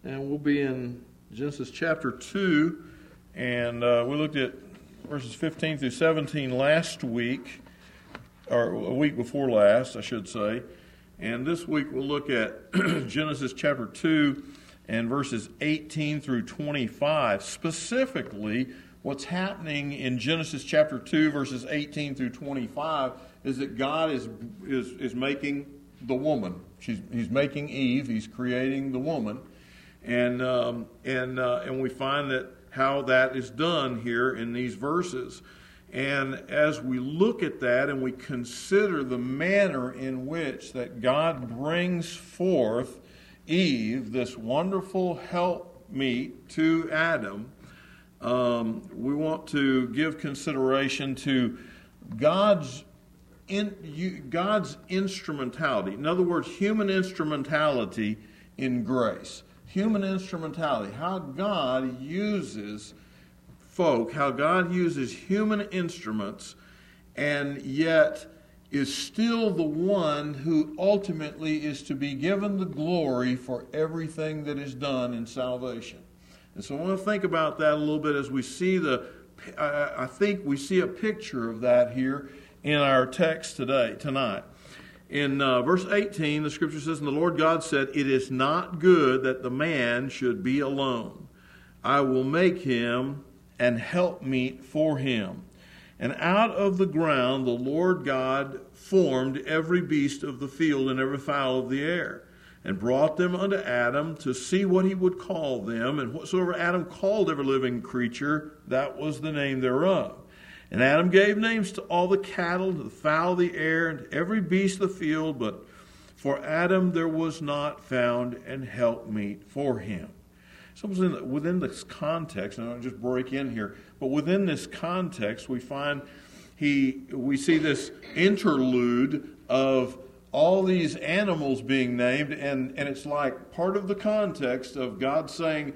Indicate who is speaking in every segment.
Speaker 1: and we'll be in Genesis chapter 2, and we looked at verses 15 through 17 last week, or a week before last, I should say, and this week we'll look at Genesis chapter 2 and verses 18 through 25. Specifically, what's happening in Genesis chapter 2, verses 18 through 25, is that God is making the woman. He's making Eve. He's creating the woman, and we find that how that is done here in these verses. And as we look at that and we consider the manner in which that God brings forth Eve, this wonderful helpmeet to Adam, we want to give consideration to God's instrumentality. In other words, human instrumentality in grace. Human instrumentality. How God uses folk, how God uses human instruments, and yet is still the one who ultimately is to be given the glory for everything that is done in salvation. And so I want to think about that a little bit as we see I think we see a picture of that here in our text tonight. In verse 18, the scripture says, "And the Lord God said, It is not good that the man should be alone. I will make him an helpmeet for him. And out of the ground the Lord God formed every beast of the field and every fowl of the air, and brought them unto Adam to see what he would call them. And whatsoever Adam called every living creature, that was the name thereof. And Adam gave names to all the cattle, to the fowl of the air, and to every beast of the field. But for Adam there was not found an helpmeet for him." So within this context, and I'll just break in here, but within this context we find we see this interlude of all these animals being named, and it's like part of the context of God saying,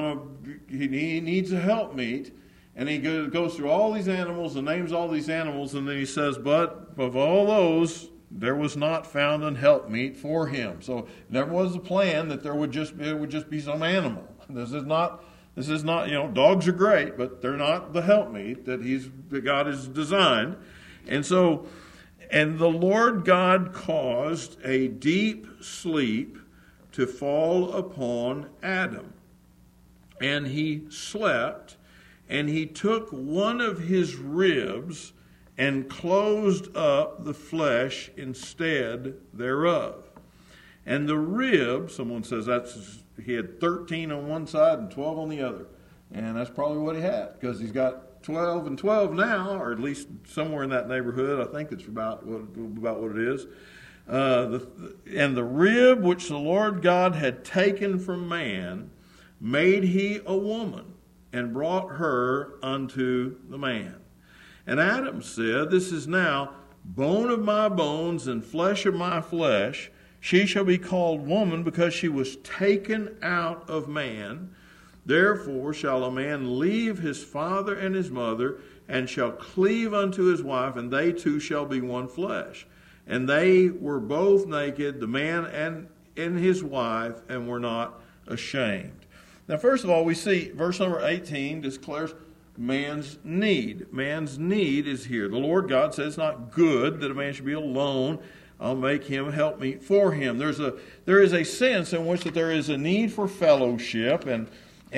Speaker 1: he needs a helpmeet. And he goes through all these animals and names all these animals, and then he says, but of all those, there was not found an helpmeet for him. So there was a plan that it would just be some animal. This is not, dogs are great, but they're not the helpmeet that God has designed. And the Lord God caused a deep sleep to fall upon Adam. And he slept. And he took one of his ribs and closed up the flesh instead thereof. And the rib, someone says he had 13 on one side and 12 on the other. And that's probably what he had, because he's got 12 and 12 now, or at least somewhere in that neighborhood. I think it's about what it is. And the rib which the Lord God had taken from man made he a woman, and brought her unto the man. And Adam said, This is now bone of my bones and flesh of my flesh. She shall be called woman, because she was taken out of man. Therefore shall a man leave his father and his mother, and shall cleave unto his wife, and they two shall be one flesh. And they were both naked, the man and his wife, and were not ashamed. Now, first of all, we see verse number 18 declares man's need. Man's need is here. The Lord God says it's not good that a man should be alone. I'll make him help me for him. There is a sense in which that there is a need for fellowship, and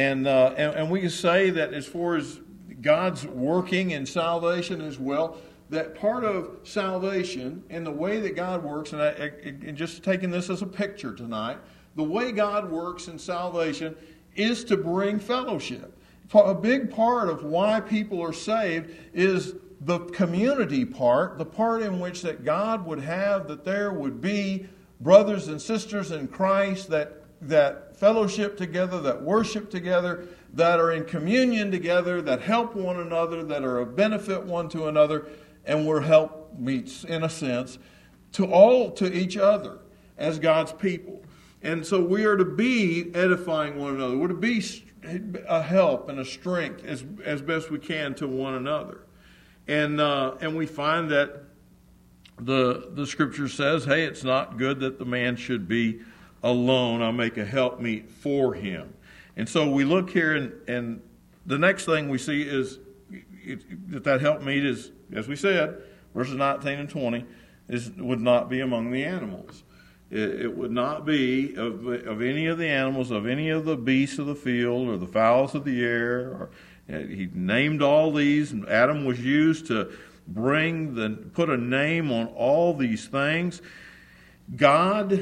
Speaker 1: we can say that as far as God's working in salvation as well, that part of salvation and the way that God works, and just taking this as a picture tonight, the way God works in salvation is to bring fellowship. A big part of why people are saved is the community part, the part in which that God would have that there would be brothers and sisters in Christ that fellowship together, that worship together, that are in communion together, that help one another, that are of benefit one to another, and we're helpmeets, in a sense, to each other as God's people. And so we are to be edifying one another. We're to be a help and a strength as best we can to one another. And we find that the Scripture says, hey, it's not good that the man should be alone. I'll make a helpmeet for him. And so we look here, and the next thing we see is that helpmeet is, as we said, verses 19 and 20, would not be among the animals. It would not be of any of the animals, of any of the beasts of the field or the fowls of the air. He named all these, and Adam was used to put a name on all these things. God,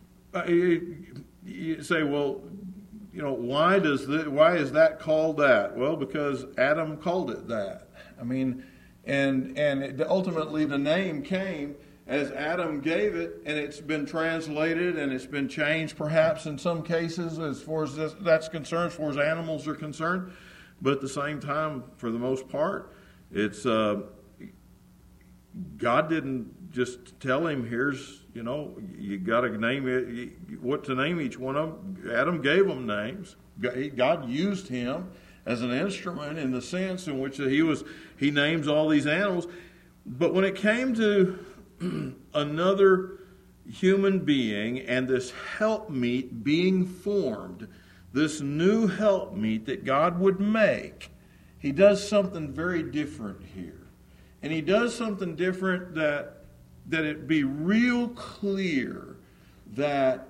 Speaker 1: you say, well, why is that called that? Well, because Adam called it that. I mean, and ultimately the name came as Adam gave it, and it's been translated and it's been changed perhaps in some cases as far as that's concerned, as far as animals are concerned. But at the same time, for the most part, it's God didn't just tell him, here's, you got to name it, what to name each one of them. Adam gave them names. God used him as an instrument in the sense in which he names all these animals. But when it came to another human being and this helpmeet being formed, this new helpmeet that God would make, he does something very different here. And he does something different that it be real clear that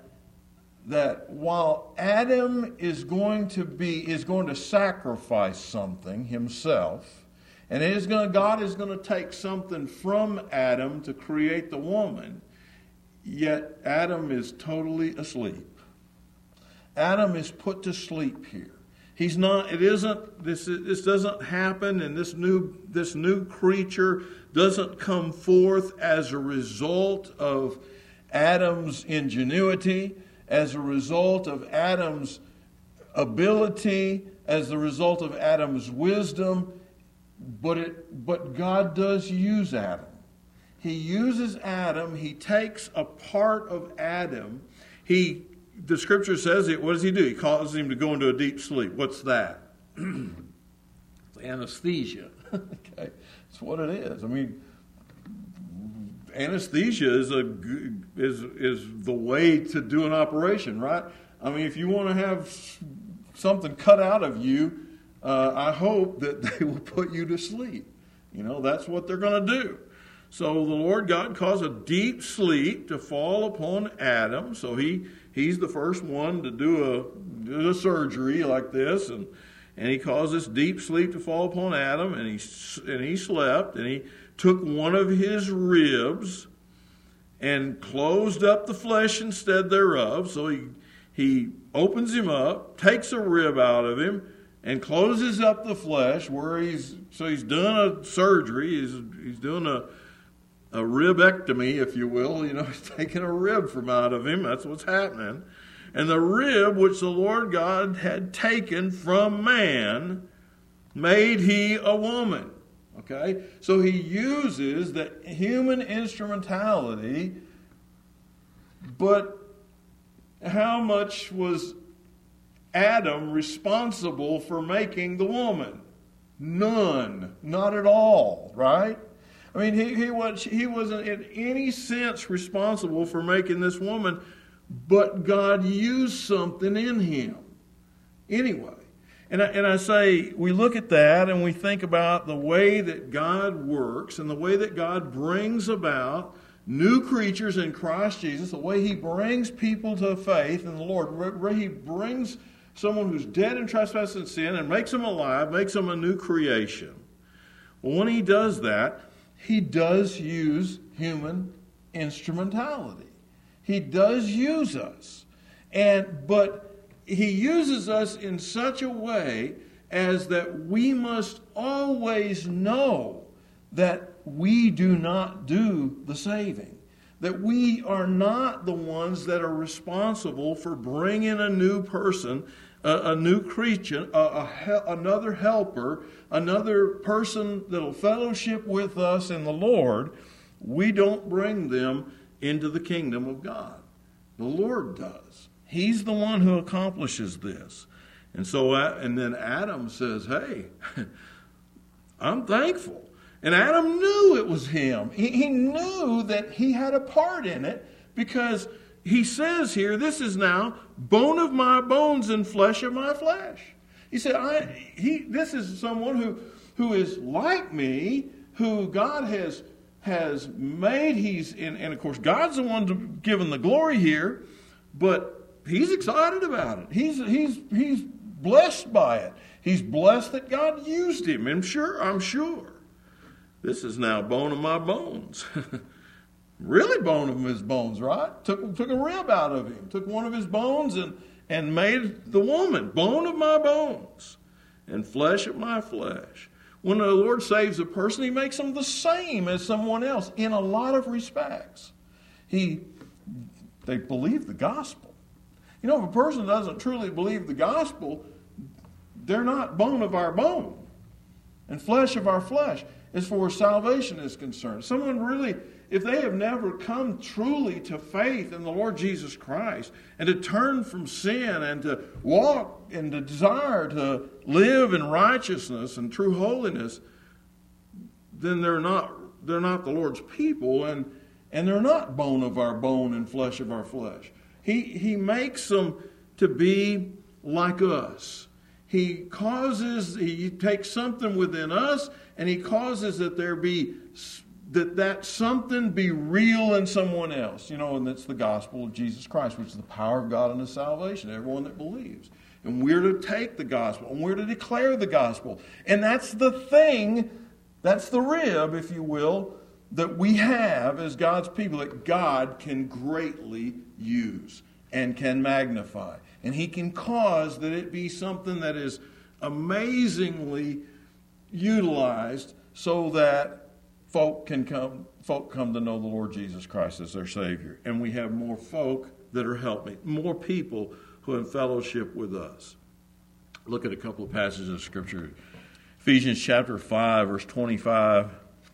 Speaker 1: while Adam is going to sacrifice something himself, and God is going to take something from Adam to create the woman, yet Adam is totally asleep. Adam is put to sleep here. He's not. It isn't. This doesn't happen, and this new creature doesn't come forth as a result of Adam's ingenuity, as a result of Adam's ability, as a result of Adam's wisdom. But God does use Adam. He uses Adam. He takes a part of Adam. The Scripture says it. What does he do? He causes him to go into a deep sleep. What's that? It's anesthesia. Okay, that's what it is. I mean, anesthesia is the way to do an operation, right? I mean, if you want to have something cut out of you, I hope that they will put you to sleep. That's what they're going to do. So the Lord God caused a deep sleep to fall upon Adam. So he's the first one to do a surgery like this, and he caused this deep sleep to fall upon Adam, and he slept, and he took one of his ribs and closed up the flesh instead thereof. So he opens him up, takes a rib out of him, and closes up the flesh where he's done a surgery. He's doing a ribectomy, if you will. He's taking a rib from out of him. That's what's happening. And the rib which the Lord God had taken from man made he a woman. Okay? So he uses the human instrumentality, but how much was Adam responsible for making the woman? None. Not at all, right? I mean, he wasn't in any sense responsible for making this woman, but God used something in him. Anyway, and I say, we look at that and we think about the way that God works and the way that God brings about new creatures in Christ Jesus, the way he brings people to faith in the Lord, where he brings someone who's dead in trespass and sin and makes them alive, makes them a new creation. Well, when he does that, he does use human instrumentality. He does use us. But he uses us in such a way as that we must always know that we do not do the saving. That we are not the ones that are responsible for bringing a new person, a new creature, another helper, another person that will fellowship with us in the Lord. We don't bring them into the kingdom of God. The Lord does. He's the one who accomplishes this. And so, and then Adam says, hey, I'm thankful. And Adam knew it was him. He knew that he had a part in it because he says here, this is now bone of my bones and flesh of my flesh. He said, this is someone who is like me, who God has made. And of course, God's the one giving the glory here, but he's excited about it. He's blessed by it. He's blessed that God used him. I'm sure. This is now bone of my bones. Really bone of his bones, right? Took a rib out of him. Took one of his bones and made the woman. Bone of my bones and flesh of my flesh. When the Lord saves a person, he makes them the same as someone else in a lot of respects. They believe the gospel. You know, if a person doesn't truly believe the gospel, they're not bone of our bone and flesh of our flesh as far as salvation is concerned. Someone really, if they have never come truly to faith in the Lord Jesus Christ and to turn from sin and to walk and to desire to live in righteousness and true holiness, then they're not the Lord's people, and they're not bone of our bone and flesh of our flesh. He makes them to be like us. He takes something within us and he causes that that something be real in someone else. You know, and that's the gospel of Jesus Christ, which is the power of God unto salvation, everyone that believes. And we're to take the gospel, and we're to declare the gospel. And that's the thing, that's the rib, if you will, that we have as God's people, that God can greatly use and can magnify. And he can cause that it be something that is amazingly utilized so that folk come to know the Lord Jesus Christ as their Savior. And we have more folk that are helping, more people who have fellowship with us. Look at a couple of passages of Scripture. Ephesians chapter 5, verse 25.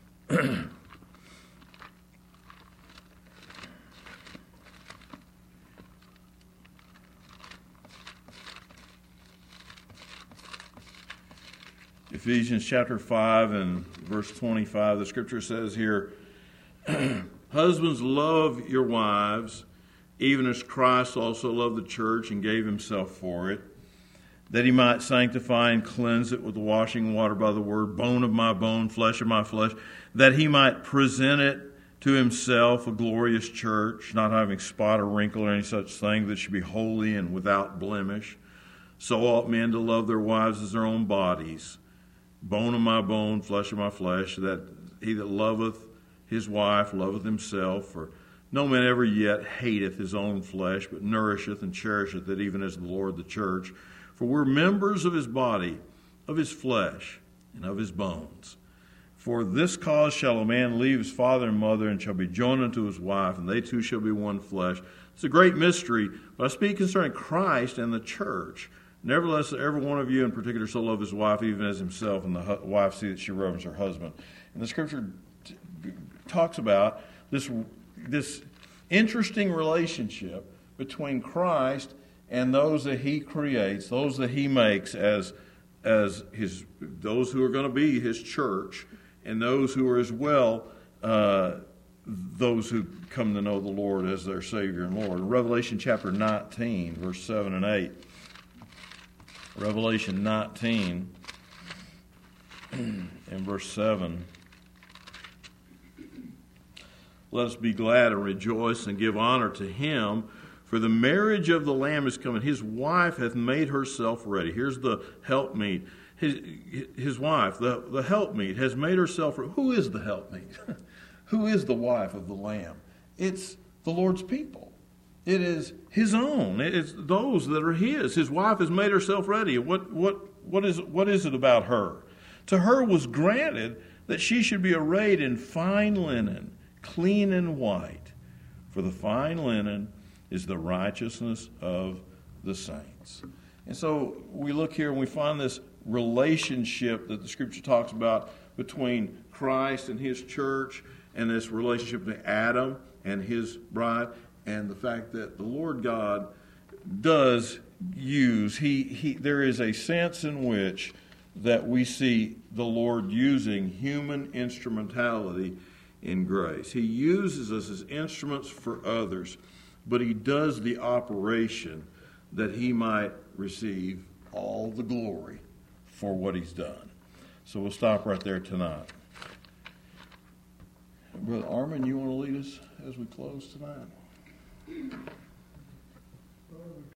Speaker 1: Ephesians chapter 5 and verse 25, the Scripture says here, husbands, love your wives, even as Christ also loved the church and gave himself for it, that he might sanctify and cleanse it with the washing water by the word, bone of my bone, flesh of my flesh, that he might present it to himself a glorious church, not having spot or wrinkle or any such thing, that should be holy and without blemish. So ought men to love their wives as their own bodies. Bone of my bone, flesh of my flesh, that he that loveth his wife loveth himself. For no man ever yet hateth his own flesh, but nourisheth and cherisheth it, even as the Lord the church. For we're members of his body, of his flesh, and of his bones. For this cause shall a man leave his father and mother, and shall be joined unto his wife, and they two shall be one flesh. It's a great mystery, but I speak concerning Christ and the church. Nevertheless, every one of you in particular so love his wife even as himself, and the wife see that she reverence her husband. And the Scripture talks about this interesting relationship between Christ and those that he creates, those that he makes as those who are going to be his church, and those who are as well those who come to know the Lord as their Savior and Lord. Revelation chapter 19, verse 7 and 8. Revelation 19 and verse 7. Let us be glad and rejoice and give honor to him, for the marriage of the Lamb is come, and his wife hath made herself ready. Here's the helpmeet. His wife, the helpmeet, has made herself ready. Who is the helpmeet? Who is the wife of the Lamb? It's the Lord's people. It is his own. It's those that are his. His wife has made herself ready. What is it about her? To her was granted that she should be arrayed in fine linen, clean and white. For the fine linen is the righteousness of the saints. And so we look here and we find this relationship that the Scripture talks about between Christ and his church, and this relationship to Adam and his bride, and the fact that the Lord God does use, there is a sense in which that we see the Lord using human instrumentality in grace. He uses us as instruments for others. but he does the operation that he might receive all the glory for what he's done. So we'll stop right there tonight. Brother Armin, you want to lead us as we close tonight?